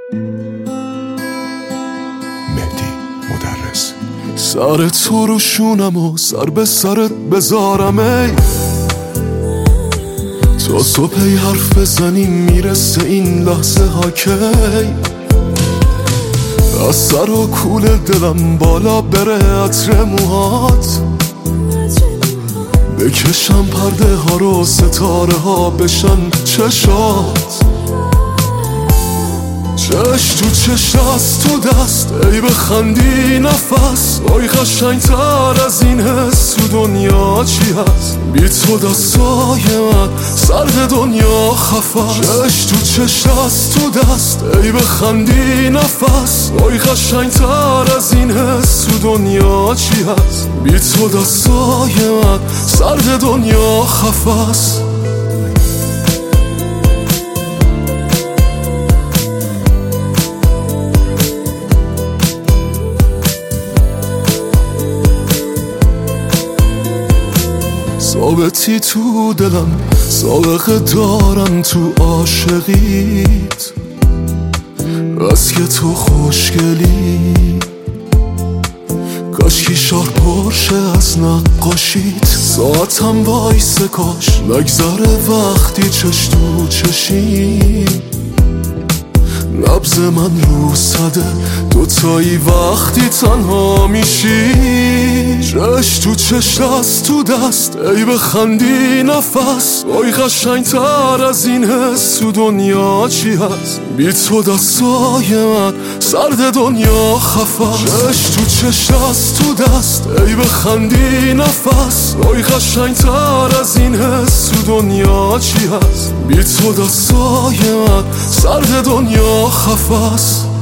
مهدی مدرس. سر تو رو شونم و سر به سرت بذارم ای، تا صبحی حرف بزنیم میرسه این لحظه ها کی. از سر و کول دلم بالا بره عطر موهات، بکشم پرده ها رو ستاره ها بشن چشات. چش تو چش دست تو دست ای بخندی نفس، آی قشنگ تر از این حس تو دنیا چی هست؟ بی تو دستای من سرد دنیا خفه. چش تو چش دست تو دست ای بخندی نفس، آی قشنگ تر از این حس تو دنیا چی هست؟ بی تو دستای من سرد دنیا خفه. ثابتی تو دلم، سابقه دارم تو عاشقیت، بس که تو خوشگلی. کاشکی شار پرشه از نقاشیت، ساعتم وایسه کاش نگذره وقتی چش تو چشیم. نبض من رو صده دوتایی وقتی تنها میشی. چش تو چش دست تو دست ای بخندی نفس، آی قشنگ تر از این حس تو دنیا چی هست؟ بی تو دستای من سرد دنیا خفه. چش تو چش دست تو دست ای بخندی نفس، آی قشنگ تر از این حس تو دنیا چی هست؟ بی تو دستای من سرد دنیا خفه.